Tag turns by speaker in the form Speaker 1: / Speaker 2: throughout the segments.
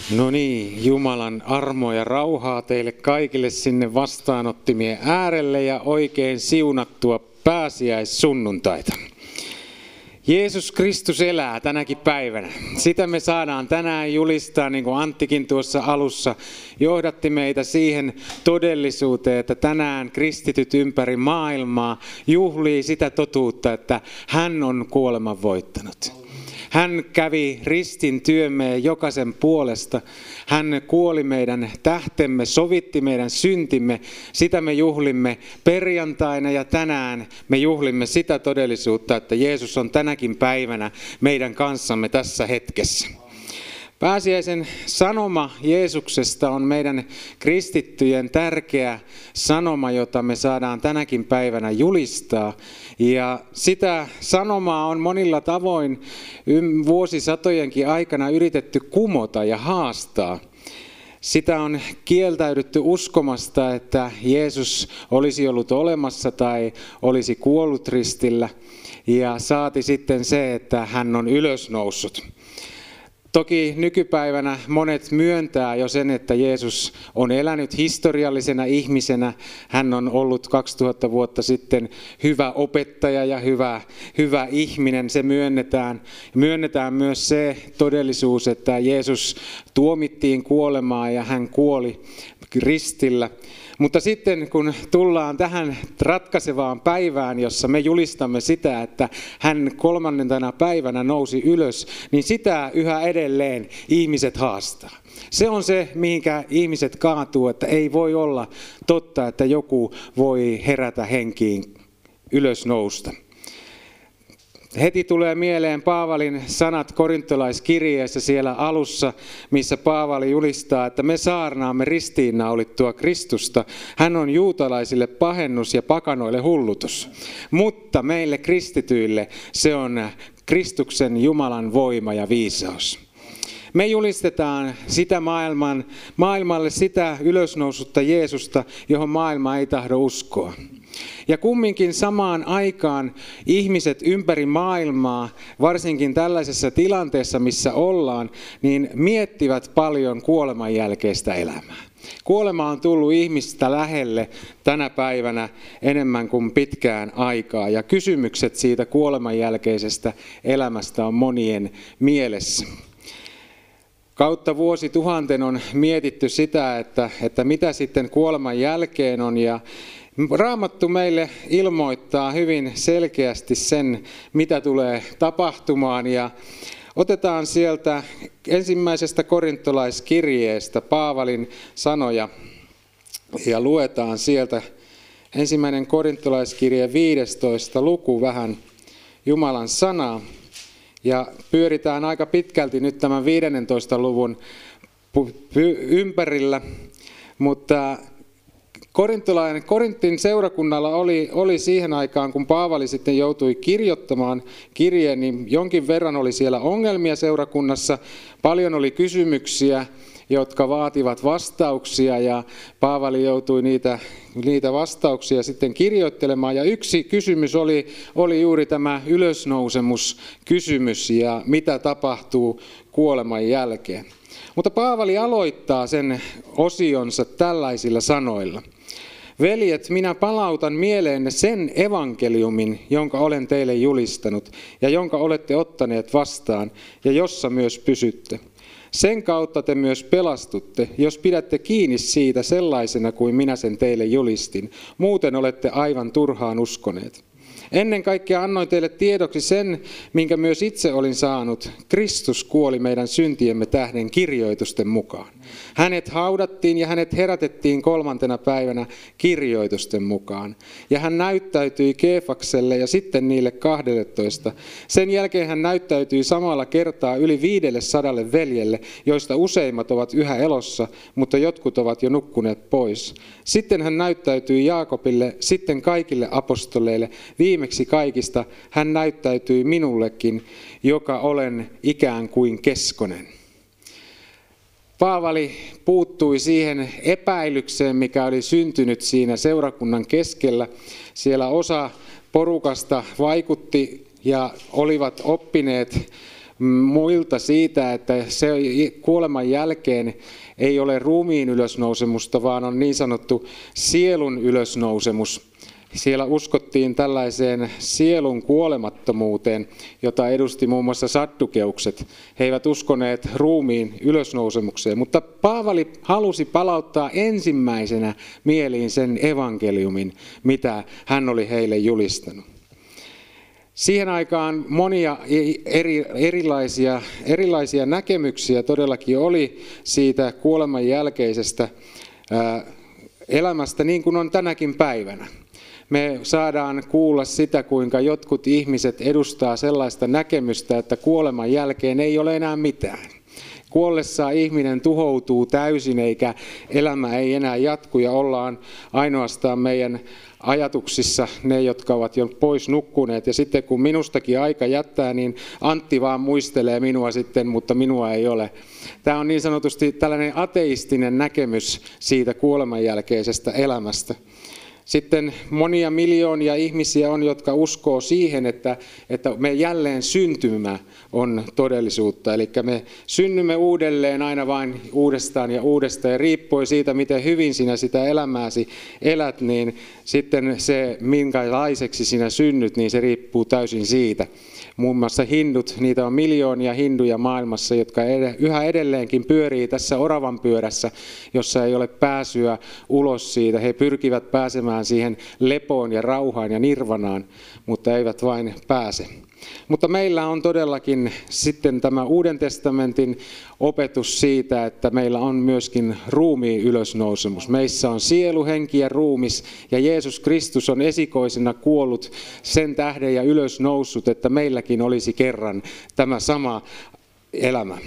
Speaker 1: No niin, Jumalan armoa ja rauhaa teille kaikille sinne vastaanottimien äärelle ja oikein siunattua pääsiäissunnuntaita. Jeesus Kristus elää tänäkin päivänä. Sitä me saadaan tänään julistaa, niin kuin Anttikin tuossa alussa johdatti meitä siihen todellisuuteen, että tänään kristityt ympäri maailmaa juhlii sitä totuutta, että hän on kuoleman voittanut. Hän kävi ristin työmme jokaisen puolesta. Hän kuoli meidän tähtemme, sovitti meidän syntimme. Sitä me juhlimme perjantaina ja tänään me juhlimme sitä todellisuutta, että Jeesus on tänäkin päivänä meidän kanssamme tässä hetkessä. Pääsiäisen sanoma Jeesuksesta on meidän kristittyjen tärkeä sanoma, jota me saadaan tänäkin päivänä julistaa. Ja sitä sanomaa on monilla tavoin vuosisatojenkin aikana yritetty kumota ja haastaa. Sitä on kieltäydytty uskomasta, että Jeesus olisi ollut olemassa tai olisi kuollut ristillä. Ja saati sitten se, että hän on ylösnoussut. Toki nykypäivänä monet myöntää jo sen, että Jeesus on elänyt historiallisena ihmisenä. Hän on ollut 2000 vuotta sitten hyvä opettaja ja hyvä ihminen, se myönnetään. Myönnetään myös se todellisuus, että Jeesus tuomittiin kuolemaan ja hän kuoli ristillä. Mutta sitten kun tullaan tähän ratkaisevaan päivään, jossa me julistamme sitä, että hän 3. päivänä nousi ylös, niin sitä yhä edelleen ihmiset haastaa. Se on se, mihinkä ihmiset kaatuu, että ei voi olla totta, että joku voi herätä henkiin ylös nousta. Heti tulee mieleen Paavalin sanat korintolaiskirjeessä siellä alussa, missä Paavali julistaa, että me saarnaamme ristiinnaulittua Kristusta. Hän on juutalaisille pahennus ja pakanoille hullutus. Mutta meille kristityille se on Kristuksen Jumalan voima ja viisaus. Me julistetaan sitä maailmalle sitä ylösnousutta Jeesusta, johon maailma ei tahdo uskoa. Ja kumminkin samaan aikaan ihmiset ympäri maailmaa, varsinkin tällaisessa tilanteessa, missä ollaan, niin miettivät paljon kuoleman jälkeistä elämää. Kuolema on tullut ihmistä lähelle tänä päivänä enemmän kuin pitkään aikaa, ja kysymykset siitä kuoleman jälkeisestä elämästä on monien mielessä. Kautta vuosituhanten on mietitty sitä, että mitä sitten kuoleman jälkeen on, ja Raamattu meille ilmoittaa hyvin selkeästi sen, mitä tulee tapahtumaan, ja otetaan sieltä ensimmäisestä korintolaiskirjeestä Paavalin sanoja ja luetaan sieltä ensimmäinen korintolaiskirje 15. luku vähän Jumalan sanaa. Ja pyöritään aika pitkälti nyt tämän 15. luvun ympärillä, mutta Korintin seurakunnalla oli siihen aikaan, kun Paavali sitten joutui kirjoittamaan kirjeen, niin jonkin verran oli siellä ongelmia seurakunnassa. Paljon oli kysymyksiä, jotka vaativat vastauksia, ja Paavali joutui niitä vastauksia sitten kirjoittelemaan. Ja yksi kysymys oli juuri tämä ylösnousemuskysymys ja mitä tapahtuu kuoleman jälkeen. Mutta Paavali aloittaa sen osionsa tällaisilla sanoilla. Veljet, minä palautan mieleenne sen evankeliumin, jonka olen teille julistanut ja jonka olette ottaneet vastaan ja jossa myös pysytte. Sen kautta te myös pelastutte, jos pidätte kiinni siitä sellaisena kuin minä sen teille julistin. Muuten olette aivan turhaan uskoneet. Ennen kaikkea annoin teille tiedoksi sen, minkä myös itse olin saanut. Kristus kuoli meidän syntiemme tähden kirjoitusten mukaan. Hänet haudattiin ja hänet herätettiin 3. päivänä kirjoitusten mukaan. Ja hän näyttäytyi Keefakselle ja sitten niille 12. Sen jälkeen hän näyttäytyi samalla kertaa yli 500 veljelle, joista useimmat ovat yhä elossa, mutta jotkut ovat jo nukkuneet pois. Sitten hän näyttäytyi Jaakobille, sitten kaikille apostoleille. Viimeksi kaikista hän näyttäytyi minullekin, joka olen ikään kuin keskonen. Paavali puuttui siihen epäilykseen, mikä oli syntynyt siinä seurakunnan keskellä. Siellä osa porukasta vaikutti ja olivat oppineet muilta siitä, että se kuoleman jälkeen ei ole ruumiin ylösnousemusta, vaan on niin sanottu sielun ylösnousemus. Siellä uskottiin tällaiseen sielun kuolemattomuuteen, jota edusti muun muassa saddukeukset. He eivät uskoneet ruumiin ylösnousemukseen, mutta Paavali halusi palauttaa ensimmäisenä mieliin sen evankeliumin, mitä hän oli heille julistanut. Siihen aikaan monia erilaisia näkemyksiä todellakin oli siitä kuoleman jälkeisestä elämästä, niin kuin on tänäkin päivänä. Me saadaan kuulla sitä, kuinka jotkut ihmiset edustaa sellaista näkemystä, että kuoleman jälkeen ei ole enää mitään. Kuollessaan ihminen tuhoutuu täysin, eikä elämä ei enää jatku, ja ollaan ainoastaan meidän ajatuksissa ne, jotka ovat jo pois nukkuneet. Ja sitten kun minustakin aika jättää, niin Antti vaan muistelee minua sitten, mutta minua ei ole. Tämä on niin sanotusti tällainen ateistinen näkemys siitä kuoleman jälkeisestä elämästä. Sitten monia miljoonia ihmisiä on, jotka uskoo siihen, että me jälleen syntymä on todellisuutta. Eli me synnymme uudelleen aina vain uudestaan ja uudestaan. Ja riippuen siitä, miten hyvin sinä sitä elämääsi elät, niin sitten se, minkälaiseksi sinä synnyt, niin se riippuu täysin siitä. Muun muassa hindut, niitä on miljoonia hinduja maailmassa, jotka yhä edelleenkin pyörii tässä oravan pyörässä, jossa ei ole pääsyä ulos siitä. He pyrkivät pääsemään siihen lepoon ja rauhaan ja nirvanaan, mutta eivät vain pääse. Mutta meillä on todellakin sitten tämä Uuden testamentin opetus siitä, että meillä on myöskin ruumiin ylösnousemus. Meissä on sielu, henki ja ruumis, ja Jeesus Kristus on esikoisena kuollut sen tähden ja ylösnoussut, että meilläkin olisi kerran tämä sama elämä.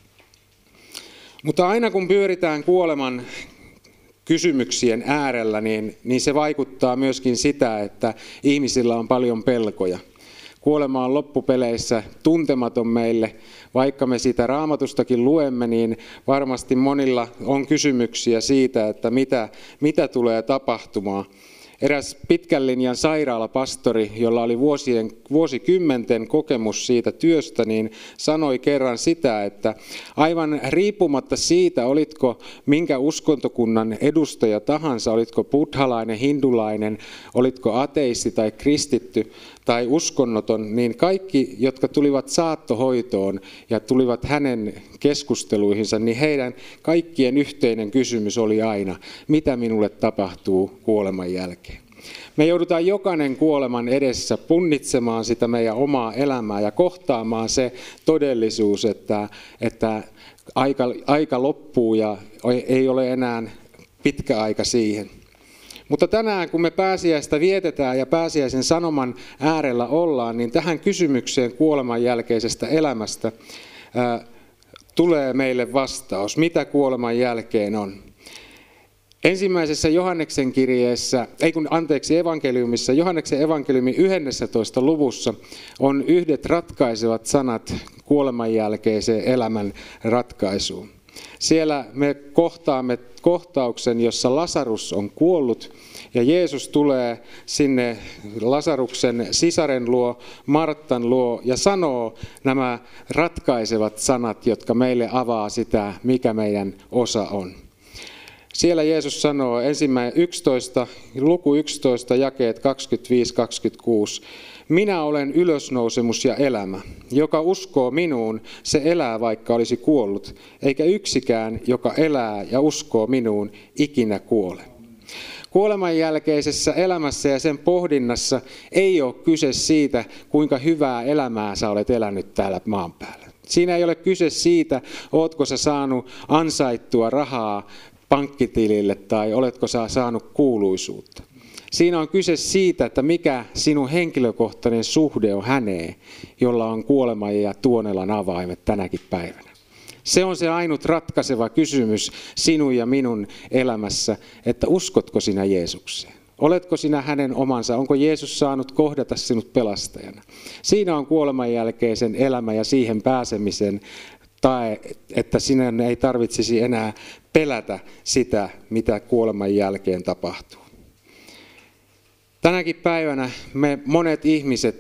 Speaker 1: Mutta aina kun pyöritään kuoleman kysymyksien äärellä, niin se vaikuttaa myöskin sitä, että ihmisillä on paljon pelkoja. Kuolema on loppupeleissä tuntematon meille. Vaikka me sitä Raamatustakin luemme, niin varmasti monilla on kysymyksiä siitä, että mitä tulee tapahtumaan. Eräs pitkän linjan sairaalapastori, jolla oli vuosikymmenten kokemus siitä työstä, niin sanoi kerran sitä, että aivan riippumatta siitä, olitko minkä uskontokunnan edustaja tahansa, olitko buddhalainen, hindulainen, olitko ateisti tai kristitty tai uskonnoton, niin kaikki, jotka tulivat saattohoitoon ja tulivat hänen keskusteluihinsa, niin heidän kaikkien yhteinen kysymys oli aina, mitä minulle tapahtuu kuoleman jälkeen. Me joudutaan jokainen kuoleman edessä punnitsemaan sitä meidän omaa elämää ja kohtaamaan se todellisuus, että aika loppuu ja ei ole enää pitkä aika siihen. Mutta tänään, kun me pääsiäistä vietetään ja pääsiäisen sanoman äärellä ollaan, niin tähän kysymykseen kuoleman jälkeisestä elämästä tulee meille vastaus, mitä kuoleman jälkeen on. Ensimmäisessä evankeliumissa, Johanneksen evankeliumin 11. luvussa on yhdet ratkaisevat sanat kuoleman jälkeiseen elämän ratkaisuun. Siellä me kohtaamme kohtauksen, jossa Lasarus on kuollut ja Jeesus tulee sinne Lasaruksen sisaren luo, Martan luo ja sanoo nämä ratkaisevat sanat, jotka meille avaa sitä, mikä meidän osa on. Siellä Jeesus sanoo luku 11, jakeet 25-26. Minä olen ylösnousemus ja elämä. Joka uskoo minuun, se elää vaikka olisi kuollut, eikä yksikään, joka elää ja uskoo minuun, ikinä kuole. Kuoleman jälkeisessä elämässä ja sen pohdinnassa ei ole kyse siitä, kuinka hyvää elämää sä olet elänyt täällä maan päällä. Siinä ei ole kyse siitä, ootko sä saanut ansaittua rahaa pankkitilille tai oletko sä saanut kuuluisuutta. Siinä on kyse siitä, että mikä sinun henkilökohtainen suhde on häneen, jolla on kuoleman ja tuonelan avaimet tänäkin päivänä. Se on se ainut ratkaiseva kysymys sinun ja minun elämässä, että uskotko sinä Jeesukseen? Oletko sinä hänen omansa? Onko Jeesus saanut kohdata sinut pelastajana? Siinä on kuoleman jälkeisen elämä ja siihen pääsemisen tai että sinä ei tarvitsisi enää pelätä sitä, mitä kuoleman jälkeen tapahtuu. Tänäkin päivänä me monet ihmiset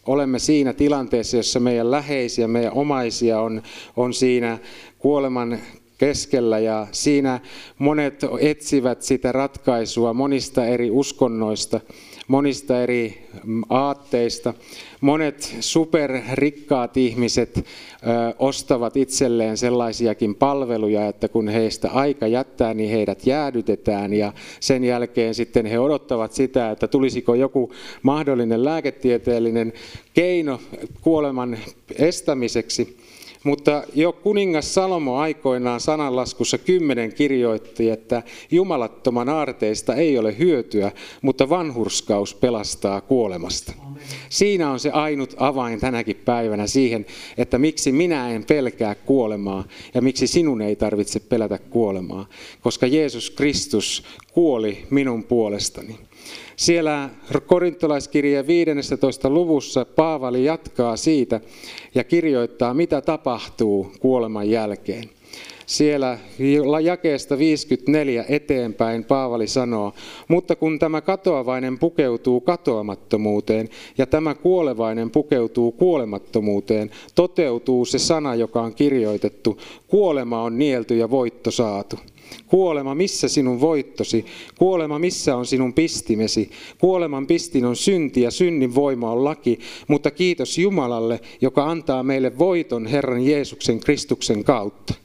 Speaker 1: olemme siinä tilanteessa, jossa meidän läheisiä, meidän omaisia on siinä kuoleman keskellä ja siinä monet etsivät sitä ratkaisua monista eri uskonnoista, monista eri aatteista. Monet superrikkaat ihmiset ostavat itselleen sellaisiakin palveluja, että kun heistä aika jättää, niin heidät jäädytetään ja sen jälkeen sitten he odottavat sitä, että tulisiko joku mahdollinen lääketieteellinen keino kuoleman estämiseksi. Mutta jo kuningas Salomo aikoinaan sananlaskussa 10 kirjoitti, että jumalattoman aarteista ei ole hyötyä, mutta vanhurskaus pelastaa kuolemasta. Amen. Siinä on se ainut avain tänäkin päivänä siihen, että miksi minä en pelkää kuolemaa ja miksi sinun ei tarvitse pelätä kuolemaa, koska Jeesus Kristus kuoli minun puolestani. Siellä korintolaiskirjeen 15. luvussa Paavali jatkaa siitä ja kirjoittaa, mitä tapahtuu kuoleman jälkeen. Siellä jakeesta 54 eteenpäin Paavali sanoo, mutta kun tämä katoavainen pukeutuu katoamattomuuteen ja tämä kuolevainen pukeutuu kuolemattomuuteen, toteutuu se sana, joka on kirjoitettu, kuolema on nielty ja voitto saatu. Kuolema, missä sinun voittosi? Kuolema, missä on sinun pistimesi? Kuoleman pistin on synti ja synnin voima on laki, mutta kiitos Jumalalle, joka antaa meille voiton Herran Jeesuksen Kristuksen kautta.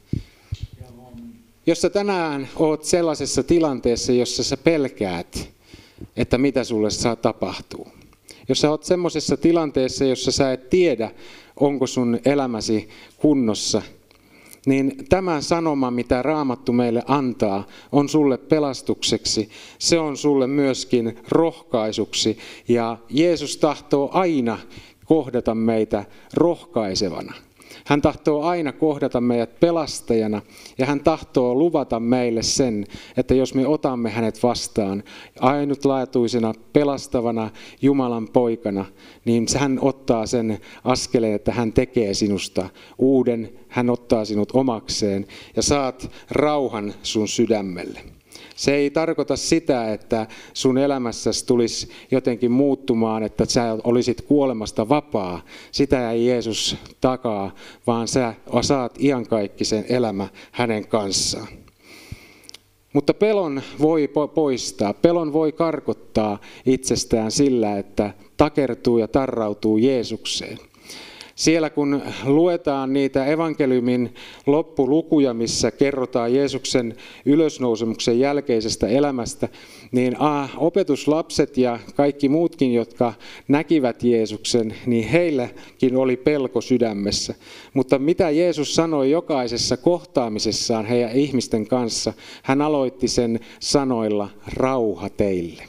Speaker 1: Jos sä tänään oot sellaisessa tilanteessa, jossa sä pelkäät, että mitä sulle tapahtuu. Jos sä oot semmoisessa tilanteessa, jossa sä et tiedä, onko sun elämäsi kunnossa, niin tämä sanoma, mitä Raamattu meille antaa, on sulle pelastukseksi. Se on sulle myöskin rohkaisuksi. Ja Jeesus tahtoo aina kohdata meitä rohkaisevana. Hän tahtoo aina kohdata meidät pelastajana ja hän tahtoo luvata meille sen, että jos me otamme hänet vastaan ainutlaatuisena pelastavana Jumalan poikana, niin hän ottaa sen askeleen, että hän tekee sinusta uuden, hän ottaa sinut omakseen ja saat rauhan sun sydämelle. Se ei tarkoita sitä, että sun elämässäsi tulisi jotenkin muuttumaan, että sä olisit kuolemasta vapaa. Sitä ei Jeesus takaa, vaan sä saat iankaikkisen elämä hänen kanssaan. Mutta pelon voi poistaa, pelon voi karkottaa itsestään sillä, että takertuu ja tarrautuu Jeesukseen. Siellä kun luetaan niitä evankeliumin loppulukuja, missä kerrotaan Jeesuksen ylösnousemuksen jälkeisestä elämästä, niin opetuslapset ja kaikki muutkin, jotka näkivät Jeesuksen, niin heilläkin oli pelko sydämessä. Mutta mitä Jeesus sanoi jokaisessa kohtaamisessaan heidän ihmisten kanssa, hän aloitti sen sanoilla, rauha teille.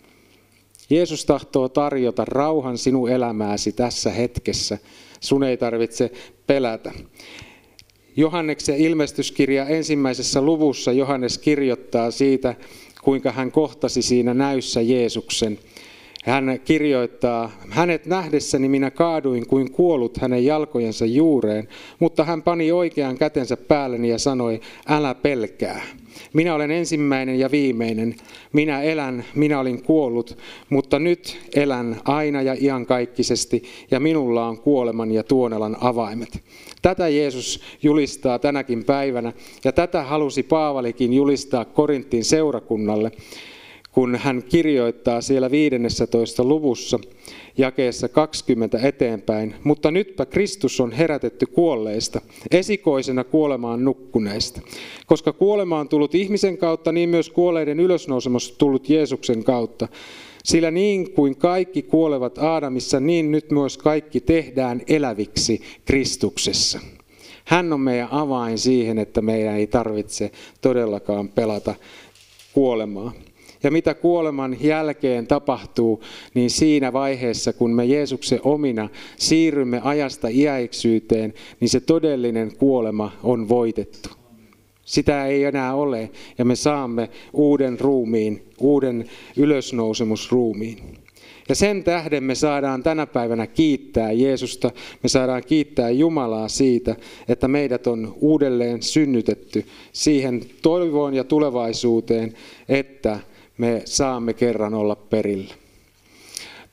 Speaker 1: Jeesus tahtoo tarjota rauhan sinun elämääsi tässä hetkessä. Sun ei tarvitse pelätä. Johanneksen ilmestyskirja 1. luvussa Johannes kirjoittaa siitä, kuinka hän kohtasi siinä näyssä Jeesuksen. Hän kirjoittaa, hänet nähdessäni minä kaaduin kuin kuollut hänen jalkojensa juureen, mutta hän pani oikean kätensä päälleni ja sanoi, älä pelkää. Minä olen ensimmäinen ja viimeinen. Minä elän, minä olin kuollut, mutta nyt elän aina ja iankaikkisesti ja minulla on kuoleman ja tuonelan avaimet. Tätä Jeesus julistaa tänäkin päivänä ja tätä halusi Paavalikin julistaa Korintin seurakunnalle, kun hän kirjoittaa siellä 15. luvussa jakeessa 20 eteenpäin. Mutta nytpä Kristus on herätetty kuolleista, esikoisena kuolemaan nukkuneista. Koska kuolema on tullut ihmisen kautta, niin myös kuolleiden ylösnousemus tullut Jeesuksen kautta. Sillä niin kuin kaikki kuolevat Aadamissa, niin nyt myös kaikki tehdään eläviksi Kristuksessa. Hän on meidän avain siihen, että meidän ei tarvitse todellakaan pelata kuolemaa. Ja mitä kuoleman jälkeen tapahtuu, niin siinä vaiheessa, kun me Jeesuksen omina siirrymme ajasta iäiksyyteen, niin se todellinen kuolema on voitettu. Sitä ei enää ole ja me saamme uuden ruumiin, uuden ylösnousemusruumiin. Ja sen tähden me saadaan tänä päivänä kiittää Jeesusta, me saadaan kiittää Jumalaa siitä, että meidät on uudelleen synnytetty siihen toivoon ja tulevaisuuteen, että me saamme kerran olla perillä.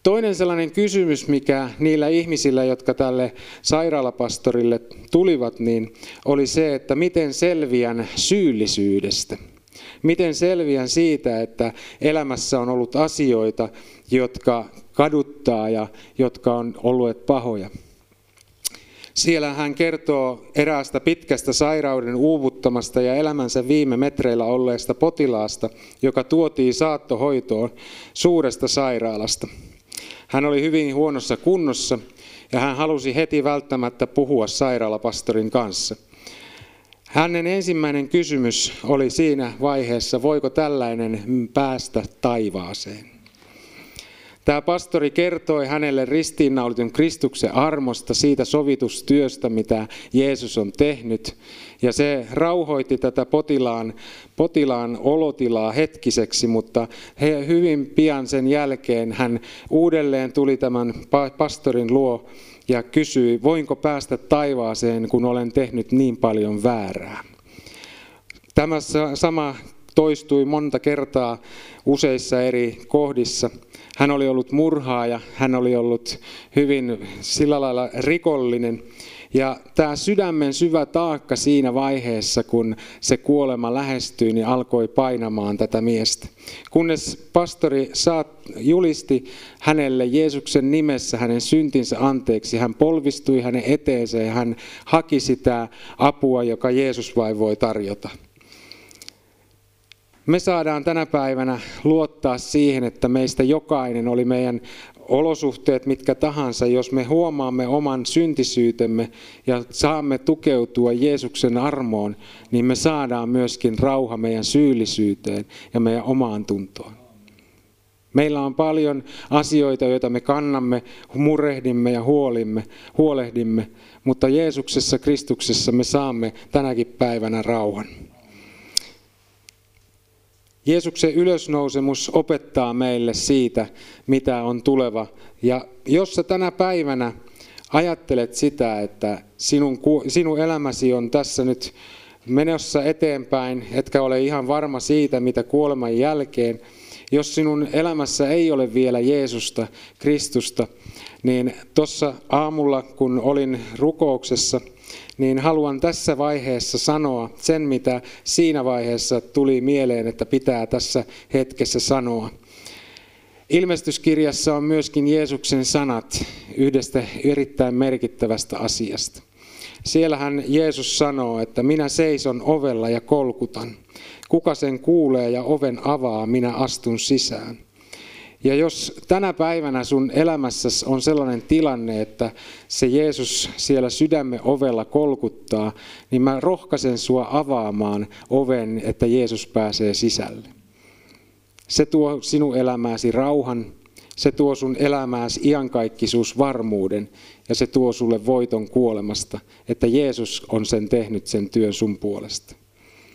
Speaker 1: Toinen sellainen kysymys, mikä niillä ihmisillä, jotka tälle sairaalapastorille tulivat, niin oli se, että miten selviän syyllisyydestä. Miten selviän siitä, että elämässä on ollut asioita, jotka kaduttaa ja jotka on olleet pahoja. Siellä hän kertoo eräästä pitkästä sairauden uuvuttamasta ja elämänsä viime metreillä olleesta potilaasta, joka tuotiin saattohoitoon suuresta sairaalasta. Hän oli hyvin huonossa kunnossa ja hän halusi heti välttämättä puhua sairaalapastorin kanssa. Hänen ensimmäinen kysymys oli siinä vaiheessa, voiko tällainen päästä taivaaseen. Tämä pastori kertoi hänelle ristiinnaulitun Kristuksen armosta, siitä sovitustyöstä, mitä Jeesus on tehnyt. Ja se rauhoitti tätä potilaan olotilaa hetkiseksi, mutta hyvin pian sen jälkeen hän uudelleen tuli tämän pastorin luo ja kysyi, voinko päästä taivaaseen, kun olen tehnyt niin paljon väärää. Tämä sama toistui monta kertaa useissa eri kohdissa. Hän oli ollut murhaaja, hän oli ollut hyvin sillä lailla rikollinen. Ja tämä sydämen syvä taakka siinä vaiheessa, kun se kuolema lähestyi, niin alkoi painamaan tätä miestä. Kunnes pastori julisti hänelle Jeesuksen nimessä hänen syntinsä anteeksi, hän polvistui hänen eteensä ja hän haki sitä apua, joka Jeesus vain voi tarjota. Me saadaan tänä päivänä luottaa siihen, että meistä jokainen, oli meidän olosuhteet mitkä tahansa, jos me huomaamme oman syntisyytemme ja saamme tukeutua Jeesuksen armoon, niin me saadaan myöskin rauha meidän syyllisyyteen ja meidän omaan tuntoon. Meillä on paljon asioita, joita me kannamme, murehdimme ja huolehdimme, mutta Jeesuksessa Kristuksessa me saamme tänäkin päivänä rauhan. Jeesuksen ylösnousemus opettaa meille siitä, mitä on tuleva. Ja jos sä tänä päivänä ajattelet sitä, että sinun elämäsi on tässä nyt menossa eteenpäin, etkä ole ihan varma siitä, mitä kuoleman jälkeen, jos sinun elämässä ei ole vielä Jeesusta, Kristusta, niin tuossa aamulla, kun olin rukouksessa, niin haluan tässä vaiheessa sanoa sen, mitä siinä vaiheessa tuli mieleen, että pitää tässä hetkessä sanoa. Ilmestyskirjassa on myöskin Jeesuksen sanat yhdestä erittäin merkittävästä asiasta. Siellähän Jeesus sanoo, että minä seison ovella ja kolkutan. Kuka sen kuulee ja oven avaa, minä astun sisään. Ja jos tänä päivänä sun elämässäsi on sellainen tilanne, että se Jeesus siellä sydämen ovella kolkuttaa, niin mä rohkaisen sua avaamaan oven, että Jeesus pääsee sisälle. Se tuo sinun elämääsi rauhan, se tuo sun elämääsi iankaikkisuusvarmuuden ja se tuo sulle voiton kuolemasta, että Jeesus on sen tehnyt sen työn sun puolesta.